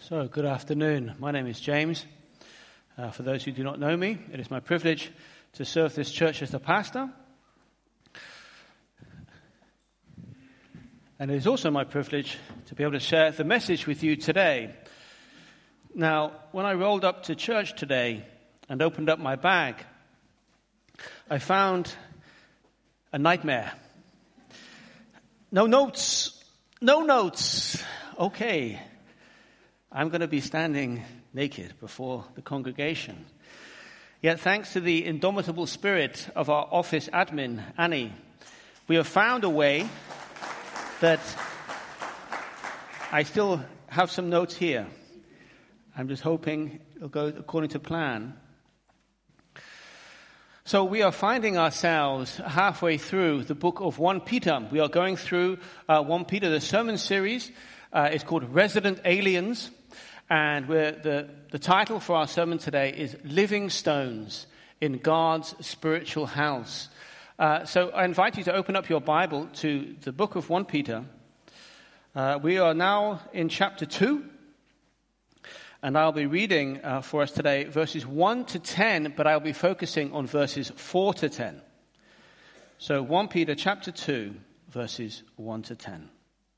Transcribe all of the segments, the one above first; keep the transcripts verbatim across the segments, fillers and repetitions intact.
So, good afternoon. My name is James. Uh, for those who do not know me, it is my privilege to serve this church as the pastor. And it is also my privilege to be able to share the message with you today. Now, when I rolled up to church today and opened up my bag, I found a nightmare. No notes. No notes. Okay. I'm going to be standing naked before the congregation. Yet thanks to the indomitable spirit of our office admin, Annie, we have found a way that I still have some notes here. I'm just hoping it'll go according to plan. So we are finding ourselves halfway through the book of First Peter. We are going through uh, First Peter, the sermon series. Uh, it's called Resident Aliens. And we're, the, the title for our sermon today is Living Stones in God's Spiritual House. Uh, so I invite you to open up your Bible to the book of First Peter. Uh, we are now in chapter two. And I'll be reading uh, for us today verses one to ten, but I'll be focusing on verses four to ten. So First Peter chapter two, verses one to ten.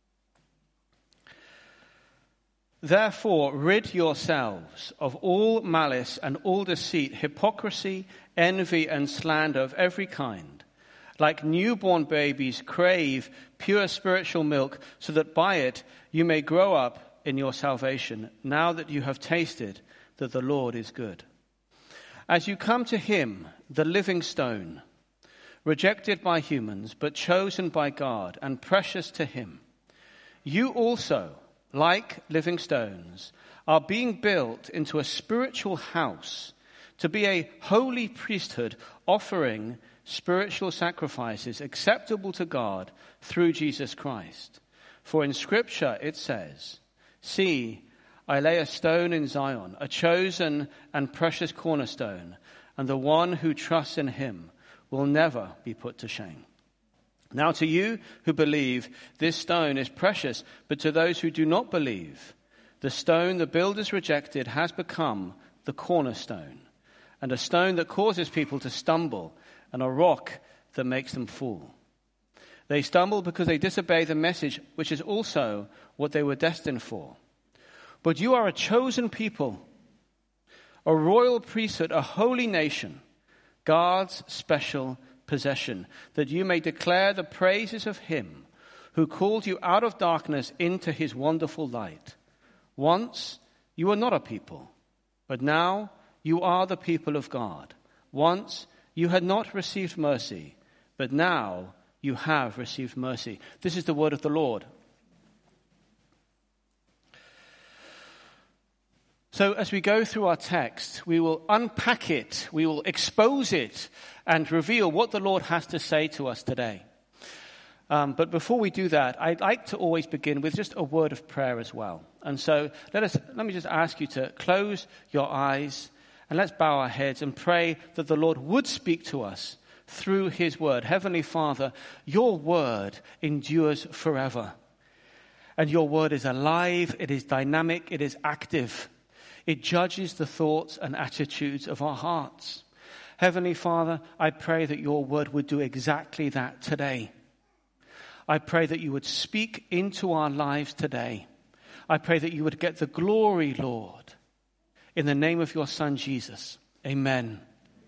Therefore, rid yourselves of all malice and all deceit, hypocrisy, envy, and slander of every kind. Like newborn babies, crave pure spiritual milk, so that by it you may grow up in your salvation, now that you have tasted that the Lord is good. As you come to him, the living stone, rejected by humans, but chosen by God and precious to him, you also, like living stones, are being built into a spiritual house to be a holy priesthood, offering spiritual sacrifices acceptable to God through Jesus Christ. For in Scripture it says, "See, I lay a stone in Zion, a chosen and precious cornerstone, and the one who trusts in him will never be put to shame." Now to you who believe, this stone is precious, but to those who do not believe, the stone the builders rejected has become the cornerstone, and a stone that causes people to stumble, and a rock that makes them fall. They stumble because they disobey the message, which is also what they were destined for. But you are a chosen people, a royal priesthood, a holy nation, God's special possession, that you may declare the praises of him who called you out of darkness into his wonderful light. Once you were not a people, but now you are the people of God. Once you had not received mercy, but now you have received mercy. This is the word of the Lord. So as we go through our text, we will unpack it, we will expose it, and reveal what the Lord has to say to us today. Um, but before we do that, I'd like to always begin with just a word of prayer as well. And so let us let me just ask you to close your eyes and let's bow our heads and pray that the Lord would speak to us through his word. Heavenly Father, your word endures forever. And your word is alive, it is dynamic, it is active. It judges the thoughts and attitudes of our hearts. Heavenly Father, I pray that your word would do exactly that today. I pray that you would speak into our lives today. I pray that you would get the glory, Lord, in the name of your Son, Jesus. Amen.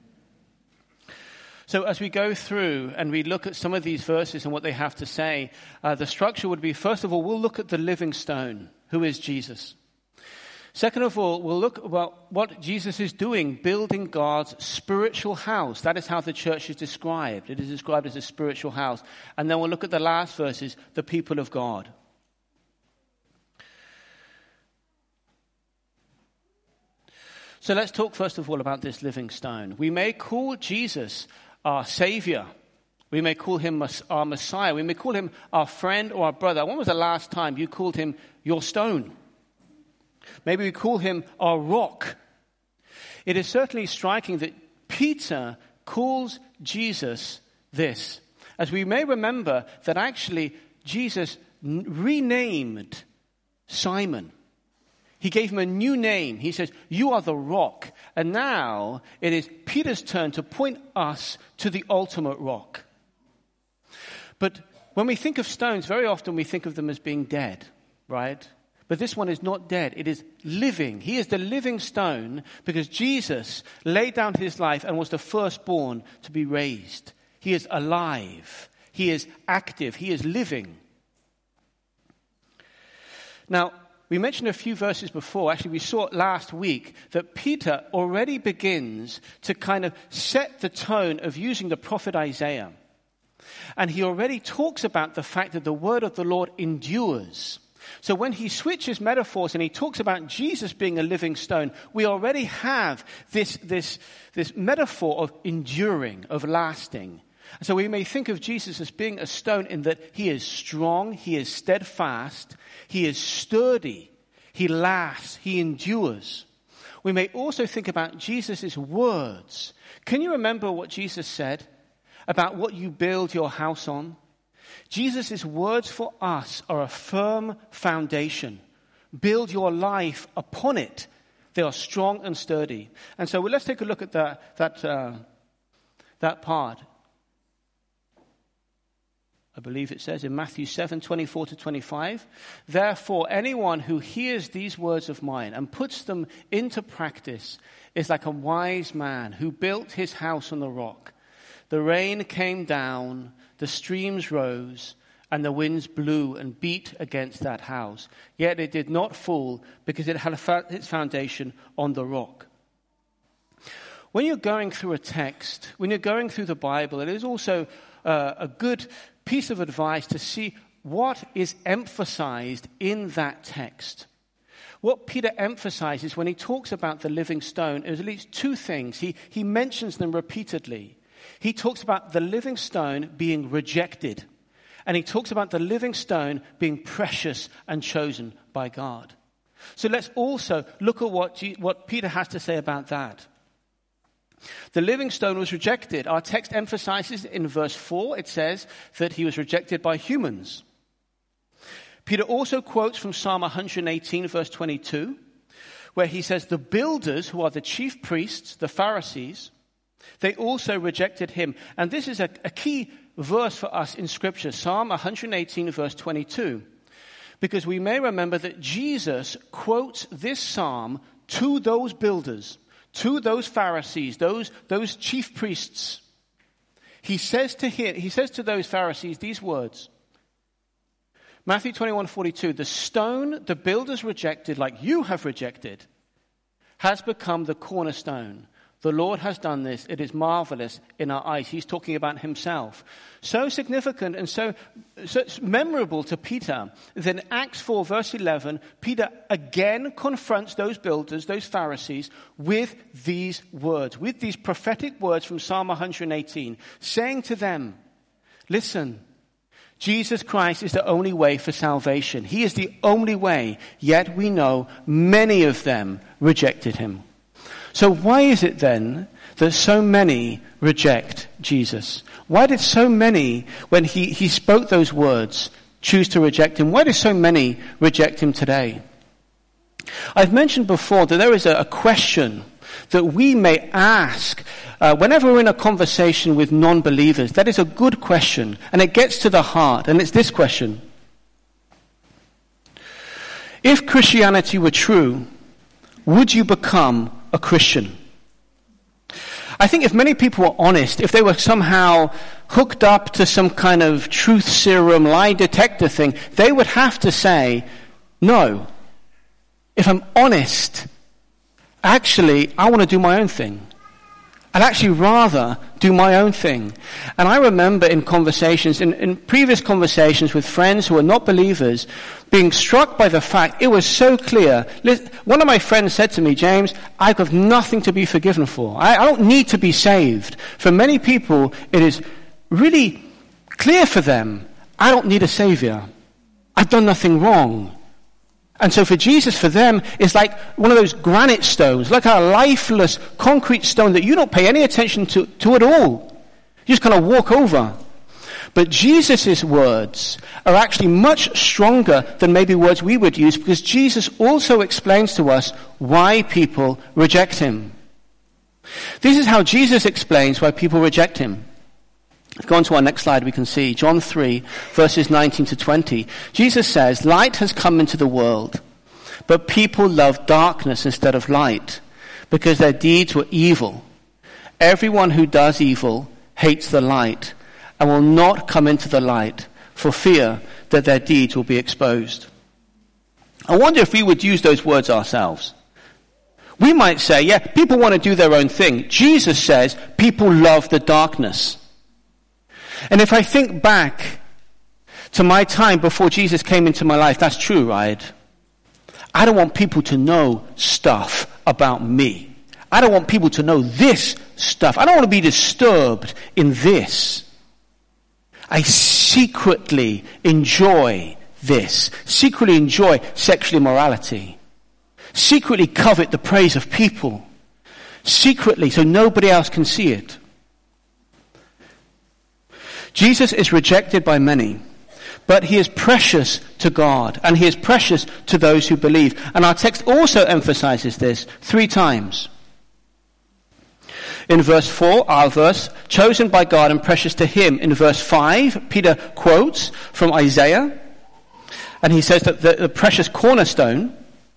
So as we go through and we look at some of these verses and what they have to say, uh, the structure would be, first of all, we'll look at the living stone, who is Jesus. Second of all, we'll look at what Jesus is doing, building God's spiritual house. That is how the church is described. It is described as a spiritual house. And then we'll look at the last verses, the people of God. So let's talk first of all about this living stone. We may call Jesus our Savior. We may call him our Messiah. We may call him our friend or our brother. When was the last time you called him your stone? Maybe we call him our rock. It is certainly striking that Peter calls Jesus this, as we may remember that actually Jesus renamed Simon. He gave him a new name. He says, you are the rock. And now it is Peter's turn to point us to the ultimate rock. But when we think of stones, very often we think of them as being dead, right? But this one is not dead. It is living. He is the living stone because Jesus laid down his life and was the firstborn to be raised. He is alive. He is active. He is living. Now, we mentioned a few verses before. Actually, we saw it last week that Peter already begins to kind of set the tone of using the prophet Isaiah. And he already talks about the fact that the word of the Lord endures. So when he switches metaphors and he talks about Jesus being a living stone, we already have this, this, this metaphor of enduring, of lasting. So we may think of Jesus as being a stone in that he is strong, he is steadfast, he is sturdy, he lasts, he endures. We may also think about Jesus' words. Can you remember what Jesus said about what you build your house on? Jesus' words for us are a firm foundation. Build your life upon it. They are strong and sturdy. And so let's take a look at that, that, uh, that part. I believe it says in Matthew seven, twenty-four to twenty-five, therefore anyone who hears these words of mine and puts them into practice is like a wise man who built his house on the rock. The rain came down, the streams rose, and the winds blew and beat against that house. Yet it did not fall because it had its foundation on the rock. When you're going through a text, when you're going through the Bible, it is also uh, a good piece of advice to see what is emphasized in that text. What Peter emphasizes when he talks about the living stone is at least two things. He, he mentions them repeatedly. He talks about the living stone being rejected. And he talks about the living stone being precious and chosen by God. So let's also look at what, G- what Peter has to say about that. The living stone was rejected. Our text emphasizes in verse four, it says that he was rejected by humans. Peter also quotes from Psalm one eighteen, verse twenty-two, where he says, the builders, who are the chief priests, the Pharisees, they also rejected him. And this is a, a key verse for us in Scripture, Psalm one eighteen, verse twenty-two, because we may remember that Jesus quotes this psalm to those builders, to those Pharisees, those, those chief priests. He says to him, he says to those Pharisees these words. Matthew twenty-one forty-two, the stone the builders rejected, like you have rejected, has become the cornerstone. The Lord has done this. It is marvelous in our eyes. He's talking about himself. So significant and so, so memorable to Peter that in Acts four, verse eleven, Peter again confronts those builders, those Pharisees, with these words, with these prophetic words from Psalm one eighteen, saying to them, listen, Jesus Christ is the only way for salvation. He is the only way, yet we know many of them rejected him. So why is it then that so many reject Jesus? Why did so many, when he, he spoke those words, choose to reject him? Why do so many reject him today? I've mentioned before that there is a, a question that we may ask uh, whenever we're in a conversation with non-believers. That is a good question, and it gets to the heart, and it's this question. If Christianity were true, would you become a Christian? I think if many people were honest, if they were somehow hooked up to some kind of truth serum, lie detector thing, they would have to say, no. If I'm honest, actually, I want to do my own thing. I'd actually rather do my own thing. And I remember in conversations, in, in previous conversations with friends who are not believers, being struck by the fact it was so clear. One of my friends said to me, James, I have nothing to be forgiven for. I, I don't need to be saved. For many people, it is really clear for them, I don't need a savior. I've done nothing wrong. And so for Jesus, for them, it's like one of those granite stones, like a lifeless concrete stone that you don't pay any attention to, to at all. You just kind of walk over. But Jesus' words are actually much stronger than maybe words we would use, because Jesus also explains to us why people reject him. This is how Jesus explains why people reject him. If we go on to our next slide, we can see John three, verses nineteen to twenty. Jesus says, "Light has come into the world, but people love darkness instead of light, because their deeds were evil. Everyone who does evil hates the light, and will not come into the light, for fear that their deeds will be exposed." I wonder if we would use those words ourselves. We might say, yeah, people want to do their own thing. Jesus says people love the darkness. And if I think back to my time before Jesus came into my life, that's true, right? I don't want people to know stuff about me. I don't want people to know this stuff. I don't want to be disturbed in this. I secretly enjoy this. Secretly enjoy sexual immorality. Secretly covet the praise of people. Secretly, so nobody else can see it. Jesus is rejected by many, but he is precious to God, and he is precious to those who believe. And our text also emphasizes this three times. In verse four, our verse, chosen by God and precious to him. In verse five, Peter quotes from Isaiah, and he says that the, the precious cornerstone.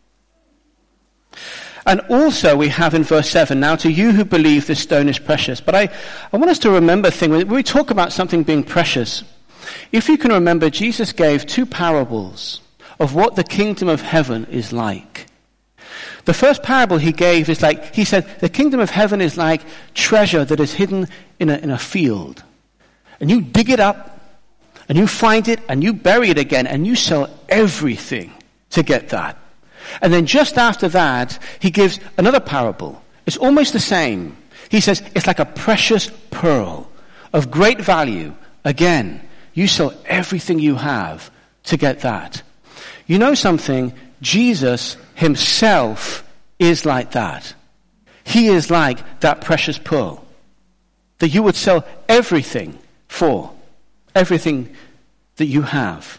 And also we have in verse seven, now to you who believe this stone is precious. But I, I want us to remember a thing. When we talk about something being precious, if you can remember, Jesus gave two parables of what the kingdom of heaven is like. The first parable he gave is like, he said, the kingdom of heaven is like treasure that is hidden in a, in a field. And you dig it up, and you find it, and you bury it again, and you sell everything to get that. And then just after that, he gives another parable. It's almost the same. He says, it's like a precious pearl of great value. Again, you sell everything you have to get that. You know something? Jesus himself is like that. He is like that precious pearl that you would sell everything for, everything that you have.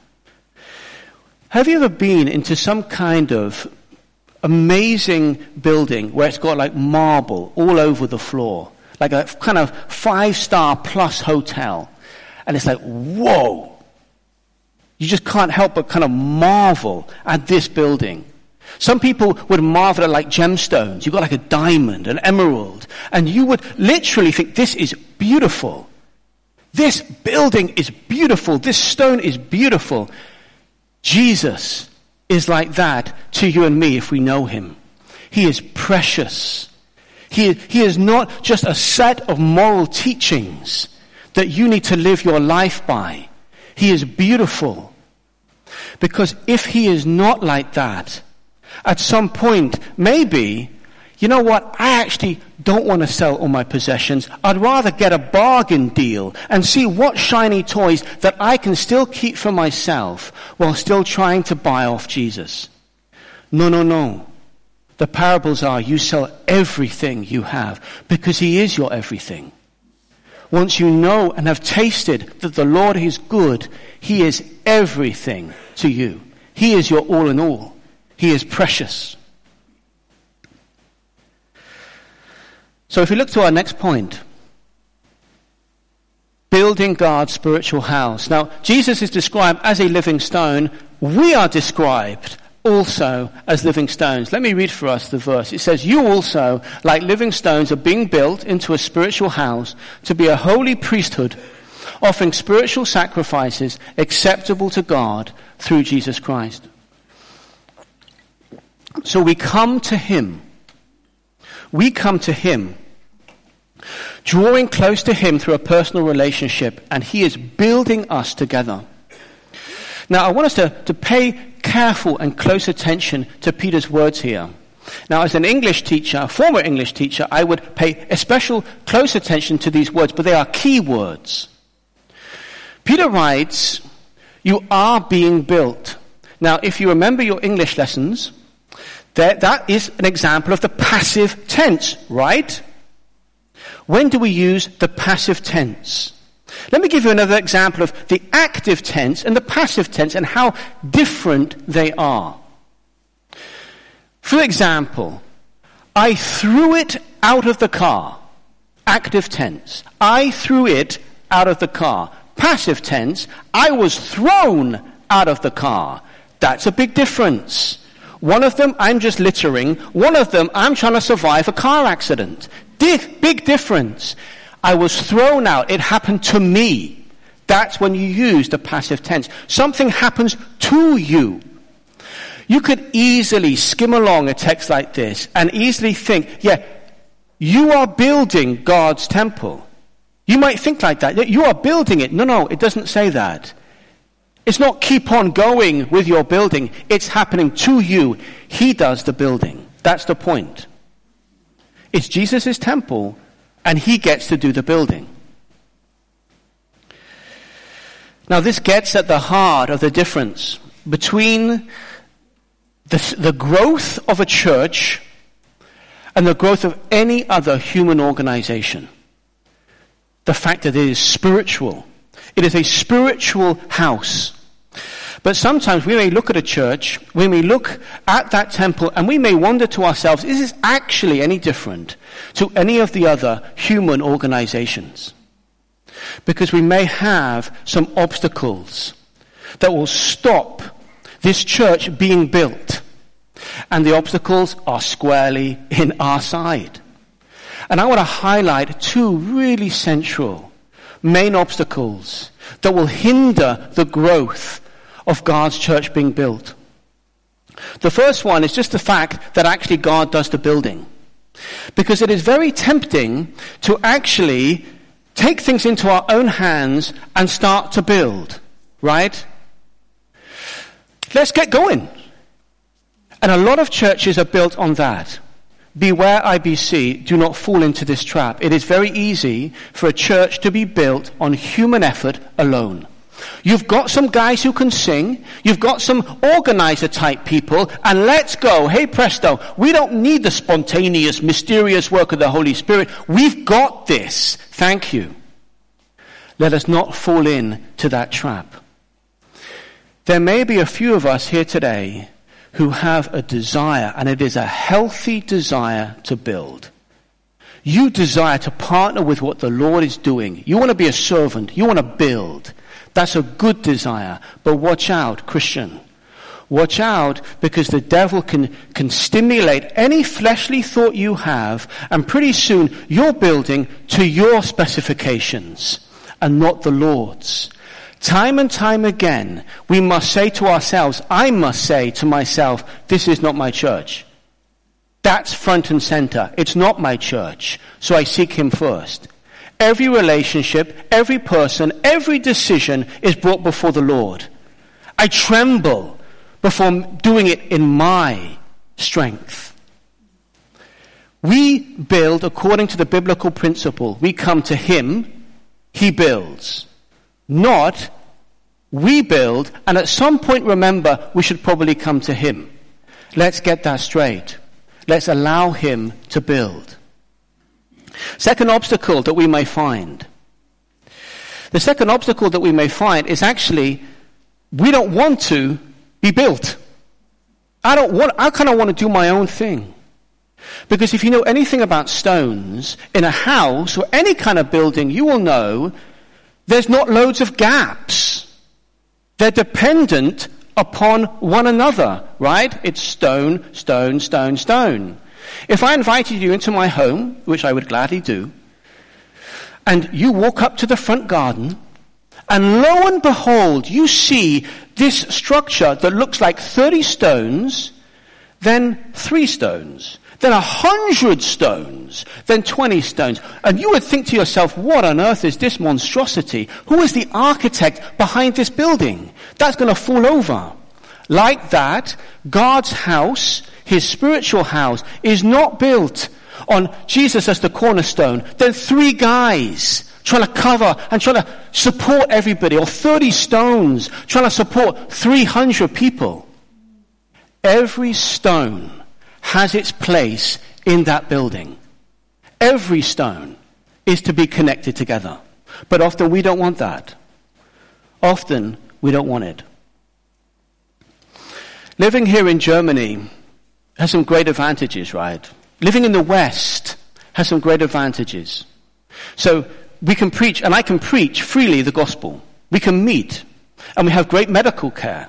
Have you ever been into some kind of amazing building where it's got like marble all over the floor, like a kind of five-star plus hotel, and it's like, whoa! You just can't help but kind of marvel at this building. Some people would marvel at like gemstones. You've got like a diamond, an emerald, and you would literally think, this is beautiful. This building is beautiful. This stone is beautiful. Jesus is like that to you and me if we know him. He is precious. He, he is not just a set of moral teachings that you need to live your life by. He is beautiful. Because if he is not like that, at some point, maybe, you know what, I actually don't want to sell all my possessions. I'd rather get a bargain deal and see what shiny toys that I can still keep for myself while still trying to buy off Jesus. No, no, no. The parables are, you sell everything you have because he is your everything. Once you know and have tasted that the Lord is good, he is everything to you. He is your all in all. He is precious. So if we look to our next point, building God's spiritual house. Now, Jesus is described as a living stone. We are described also as living stones. Let me read for us the verse. It says, you also, like living stones, are being built into a spiritual house to be a holy priesthood, offering spiritual sacrifices acceptable to God through Jesus Christ. So we come to him. We come to him, drawing close to him through a personal relationship, and he is building us together. Now, I want us to, to pay careful and close attention to Peter's words here. Now, as an English teacher, a former English teacher, I would pay a special close attention to these words, but they are key words. Peter writes, you are being built. Now, if you remember your English lessons, that, that is an example of the passive tense, right? When do we use the passive tense? Let me give you another example of the active tense and the passive tense and how different they are. For example, I threw it out of the car. Active tense. I threw it out of the car. Passive tense. I was thrown out of the car. That's a big difference. One of them, I'm just littering. One of them, I'm trying to survive a car accident. Big, big difference. I was thrown out. It happened to me. That's when you use the passive tense. Something happens to you. You could easily skim along a text like this and easily think, yeah, you are building God's temple. You might think like that. You are building it. No, no, it doesn't say that. It's not keep on going with your building. It's happening to you. He does the building. That's the point. It's Jesus' temple, and he gets to do the building. Now, this gets at the heart of the difference between the, the growth of a church and the growth of any other human organization. The fact that it is spiritual. It is a spiritual house. But sometimes we may look at a church, we may look at that temple, and we may wonder to ourselves, is this actually any different to any of the other human organizations? Because we may have some obstacles that will stop this church being built. And the obstacles are squarely in our side. And I want to highlight two really central main obstacles that will hinder the growth of God's church being built. The first one is just the fact that actually God does the building. Because it is very tempting to actually take things into our own hands and start to build. Right? Let's get going. And a lot of churches are built on that. Beware, I B C, do not fall into this trap. It is very easy for a church to be built on human effort alone. You've got some guys who can sing, you've got some organizer type people, and let's go. Hey presto, we don't need the spontaneous, mysterious work of the Holy Spirit. We've got this. Thank you. Let us not fall in to that trap. There may be a few of us here today who have a desire, and it is a healthy desire to build. You desire to partner with what the Lord is doing. You want to be a servant. You want to build. That's a good desire. But watch out, Christian. Watch out, because the devil can, can stimulate any fleshly thought you have, and pretty soon you're building to your specifications and not the Lord's. Time and time again, we must say to ourselves, I must say to myself, this is not my church. That's front and center. It's not my church. So I seek him first. Every relationship, every person, every decision is brought before the Lord. I tremble before doing it in my strength. We build according to the biblical principle. We come to him, he builds. Not we build, and at some point remember we should probably come to him. Let's get that straight. Let's allow him to build. Second obstacle that we may find. The second obstacle that we may find is actually we don't want to be built. I don't want, I kind of want to do my own thing. Because if you know anything about stones in a house or any kind of building, you will know there's not loads of gaps. They're dependent upon one another, right? It's stone, stone, stone, stone. If I invited you into my home, which I would gladly do, and you walk up to the front garden, and lo and behold, you see this structure that looks like thirty stones, then three stones, then a hundred stones, then twenty stones. And you would think to yourself, what on earth is this monstrosity? Who is the architect behind this building? That's going to fall over. Like that, God's house, his spiritual house, is not built on Jesus as the cornerstone. Then three guys trying to cover and trying to support everybody, or thirty stones trying to support three hundred people. Every stone has its place in that building. Every stone is to be connected together. But often we don't want that. Often we don't want it. Living here in Germany has some great advantages, right? Living in the West has some great advantages. So we can preach, and I can preach freely the gospel. We can meet, and we have great medical care.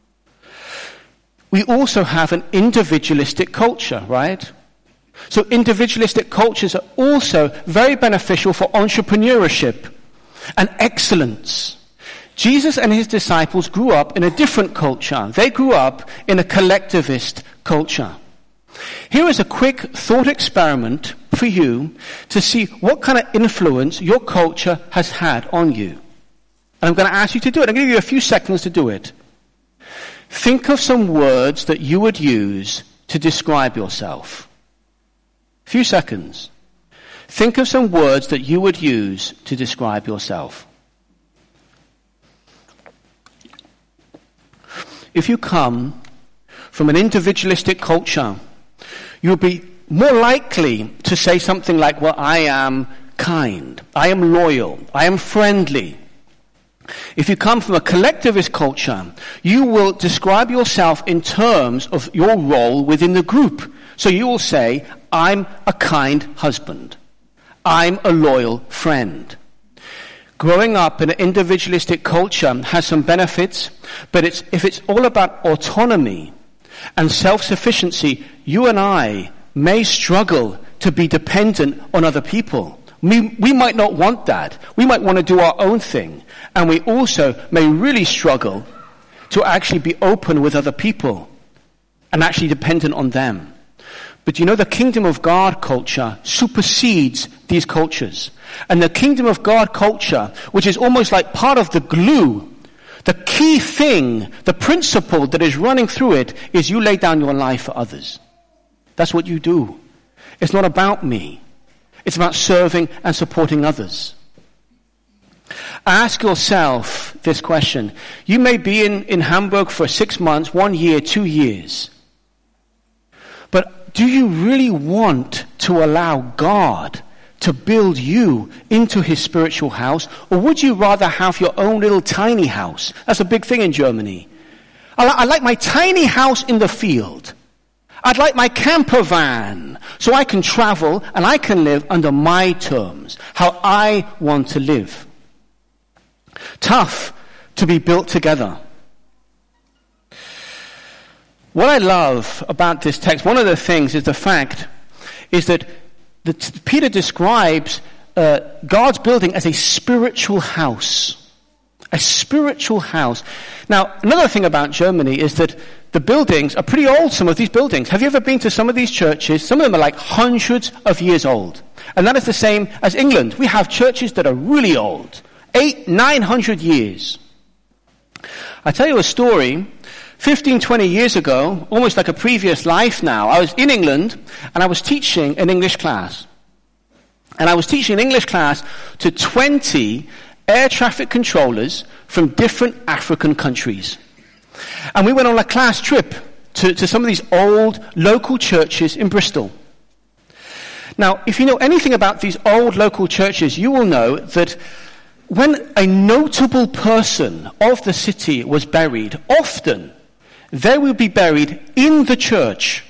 We also have an individualistic culture, right? So individualistic cultures are also very beneficial for entrepreneurship and excellence. Jesus and his disciples grew up in a different culture. They grew up in a collectivist culture. Here is a quick thought experiment for you to see what kind of influence your culture has had on you. And I'm going to ask you to do it. I'm going to give you a few seconds to do it. Think of some words that you would use to describe yourself. A few seconds. Think of some words that you would use to describe yourself. If you come from an individualistic culture, you'll be more likely to say something like, well, I am kind, I am loyal, I am friendly. If you come from a collectivist culture, you will describe yourself in terms of your role within the group. So you will say, I'm a kind husband. I'm a loyal friend. Growing up in an individualistic culture has some benefits, but it's, if it's all about autonomy and self-sufficiency, you and I may struggle to be dependent on other people. We, we might not want that. We might want to do our own thing. And we also may really struggle to actually be open with other people and actually dependent on them. But you know, the kingdom of God culture supersedes these cultures. And the kingdom of God culture, which is almost like part of the glue, the key thing, the principle that is running through it, is you lay down your life for others. That's what you do. It's not about me. It's about serving and supporting others. Ask yourself this question. You may be in, in Hamburg for six months, one year, two years. But do you really want to allow God to build you into his spiritual house? Or would you rather have your own little tiny house? That's a big thing in Germany. I, li- I like my tiny house in the field. I'd like my camper van so I can travel and I can live under my terms, how I want to live. Tough to be built together. What I love about this text, one of the things is the fact is that the, Peter describes uh, God's building as a spiritual house. A spiritual house. Now, another thing about Germany is that the buildings are pretty old, some of these buildings. Have you ever been to some of these churches? Some of them are like hundreds of years old. And that is the same as England. We have churches that are really old. Eight, nine hundred years. I tell you a story. Fifteen, twenty years ago, almost like a previous life now, I was in England and I was teaching an English class. And I was teaching an English class to twenty air traffic controllers from different African countries. And we went on a class trip to, to some of these old local churches in Bristol. Now, if you know anything about these old local churches, you will know that when a notable person of the city was buried, often they would be buried in the church.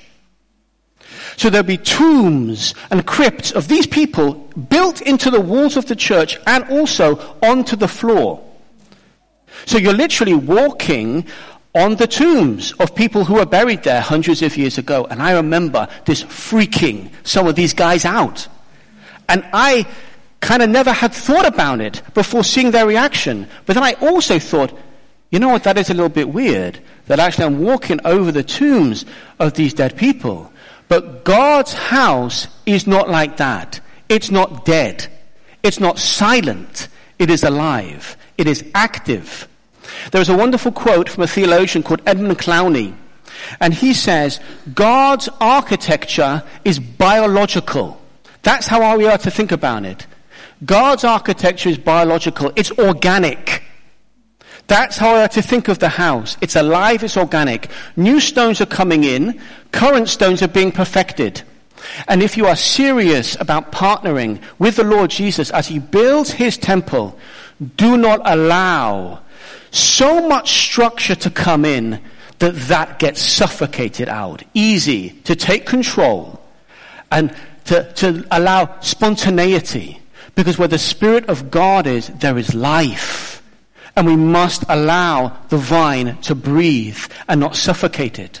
So there'll be tombs and crypts of these people built into the walls of the church and also onto the floor. So you're literally walking on the tombs of people who were buried there hundreds of years ago. And I remember this freaking some of these guys out. And I kind of never had thought about it before seeing their reaction. But then I also thought, you know what, that is a little bit weird, that actually I'm walking over the tombs of these dead people. But God's house is not like that. It's not dead. It's not silent. It is alive. It is active. There is a wonderful quote from a theologian called Edmund Clowney. And he says, God's architecture is biological. That's how we are to think about it. God's architecture is biological. It's organic. That's how I are to think of the house. It's alive, it's organic. New stones are coming in. Current stones are being perfected. And if you are serious about partnering with the Lord Jesus as he builds his temple, do not allow so much structure to come in that that gets suffocated out. Easy to take control and to, to allow spontaneity. Because where the Spirit of God is, there is life. And we must allow the vine to breathe and not suffocate it.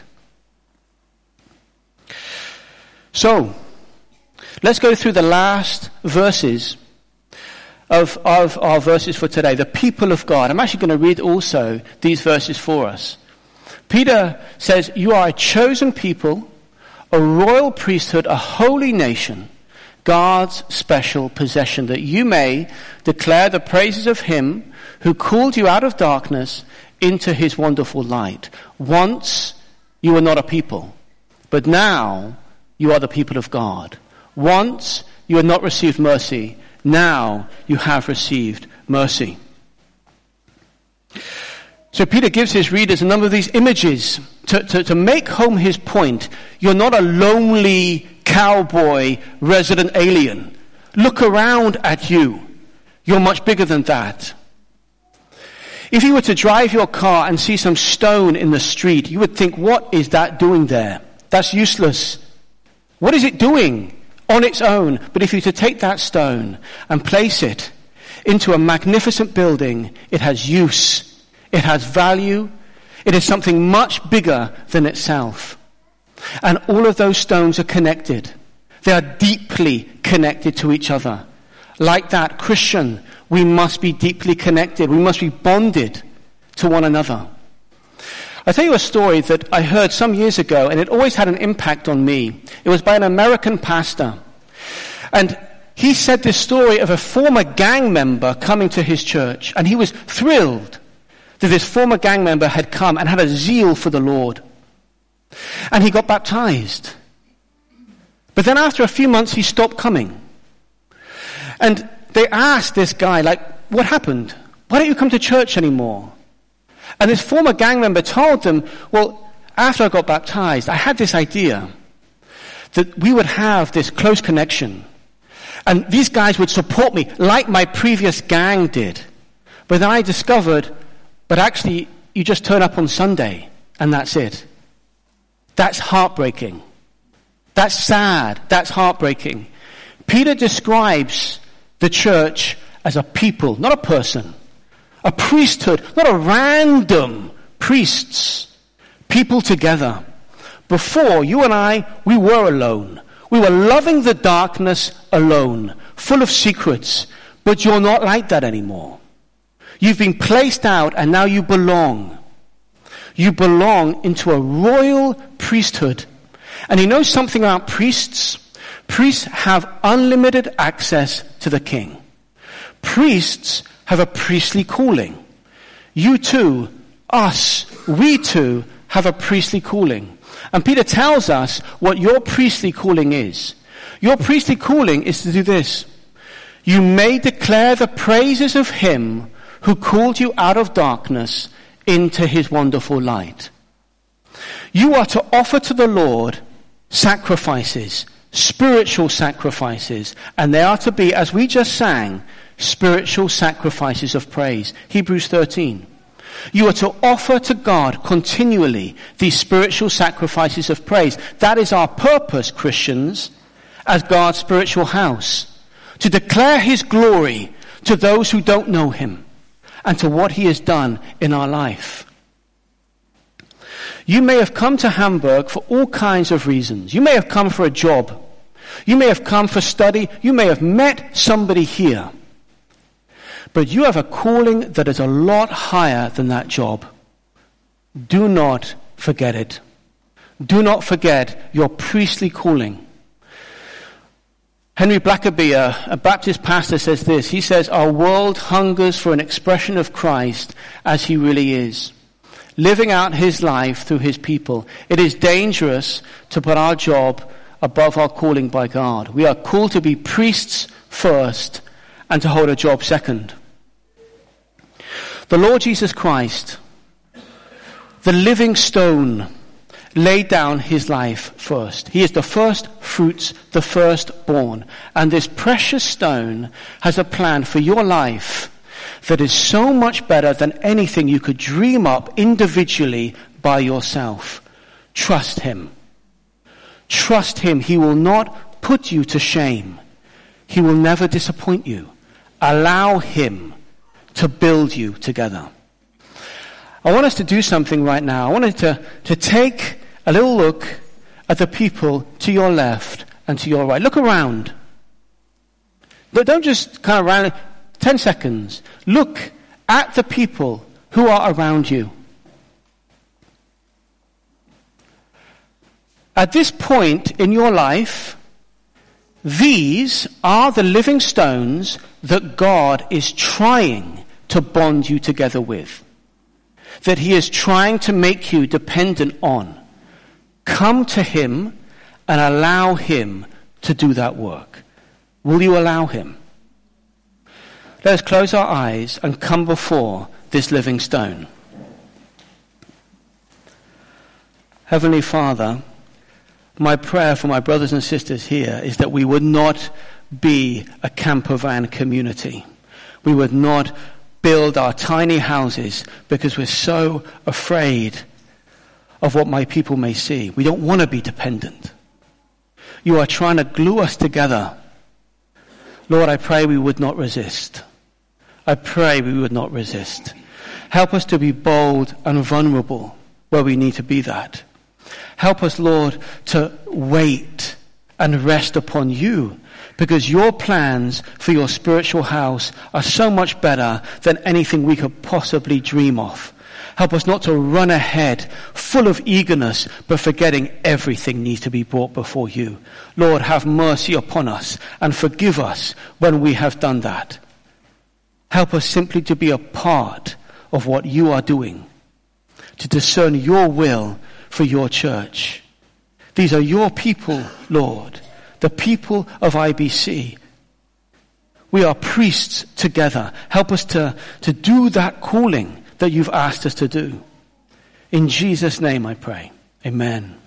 So, let's go through the last verses of, of our verses for today. The people of God. I'm actually going to read also these verses for us. Peter says, you are a chosen people, a royal priesthood, a holy nation, God's special possession, that you may declare the praises of him who called you out of darkness into his wonderful light. Once you were not a people, but now you are the people of God. Once you had not received mercy, now you have received mercy. So Peter gives his readers a number of these images to, to, to make home his point. You're not a lonely cowboy resident alien. Look around at you. You're much bigger than that. If you were to drive your car and see some stone in the street, you would think, what is that doing there? That's useless. What is it doing on its own? But if you were to take that stone and place it into a magnificent building, it has use. It has value. It is something much bigger than itself. And all of those stones are connected. They are deeply connected to each other. Like that, Christian, we must be deeply connected. We must be bonded to one another. I'll tell you a story that I heard some years ago, and it always had an impact on me. It was by an American pastor. And he said this story of a former gang member coming to his church, and he was thrilled that this former gang member had come and had a zeal for the Lord. And he got baptized. But then after a few months, he stopped coming. And they asked this guy, like, what happened? Why don't you come to church anymore? And this former gang member told them, well, after I got baptized, I had this idea that we would have this close connection. And these guys would support me like my previous gang did. But then I discovered, but actually, you just turn up on Sunday, and that's it. That's heartbreaking. That's sad. That's heartbreaking. Peter describes the church as a people, not a person. A priesthood, not a random priests. People together. Before, you and I, we were alone. We were loving the darkness alone, full of secrets. But you're not like that anymore. You've been placed out and now you belong. You belong into a royal priesthood. And you know something about priests? Priests have unlimited access to the king. Priests have a priestly calling. You too, us, we too have a priestly calling. And Peter tells us what your priestly calling is. Your priestly calling is to do this. You may declare the praises of him who called you out of darkness into his wonderful light. You are to offer to the Lord sacrifices, spiritual sacrifices, and they are to be, as we just sang, spiritual sacrifices of praise. Hebrews thirteen. You are to offer to God continually these spiritual sacrifices of praise. That is our purpose, Christians, as God's spiritual house. To declare his glory to those who don't know him and to what he has done in our life. You may have come to Hamburg for all kinds of reasons. You may have come for a job. You may have come for study. You may have met somebody here. But you have a calling that is a lot higher than that job. Do not forget it. Do not forget your priestly calling. Henry Blackaby, a, a Baptist pastor, says this. He says, our world hungers for an expression of Christ as he really is, living out his life through his people. It is dangerous to put our job above our calling by God. We are called to be priests first and to hold a job second. The Lord Jesus Christ, the living stone, laid down his life first. He is the first fruits, the firstborn. And this precious stone has a plan for your life that is so much better than anything you could dream up individually by yourself. Trust him. Trust him. He will not put you to shame. He will never disappoint you. Allow him to build you together. I want us to do something right now. I want us to, to take a little look at the people to your left and to your right. Look around. But don't just kind of round. Ten seconds. Look at the people who are around you. At this point in your life, these are the living stones that God is trying to bond you together with. That he is trying to make you dependent on. Come to him and allow him to do that work. Will you allow him? Let us close our eyes and come before this living stone. Heavenly Father, my prayer for my brothers and sisters here is that we would not be a camper van community. We would not build our tiny houses because we're so afraid of what my people may see. We don't want to be dependent. You are trying to glue us together. Lord, I pray we would not resist. I pray we would not resist. Help us to be bold and vulnerable where we need to be that. Help us, Lord, to wait and rest upon you, because your plans for your spiritual house are so much better than anything we could possibly dream of. Help us not to run ahead full of eagerness, but forgetting everything needs to be brought before you. Lord, have mercy upon us and forgive us when we have done that. Help us simply to be a part of what you are doing, to discern your will for your church. These are your people, Lord, the people of I B C. We are priests together. Help us to, to do that calling that you've asked us to do. In Jesus' name I pray. Amen.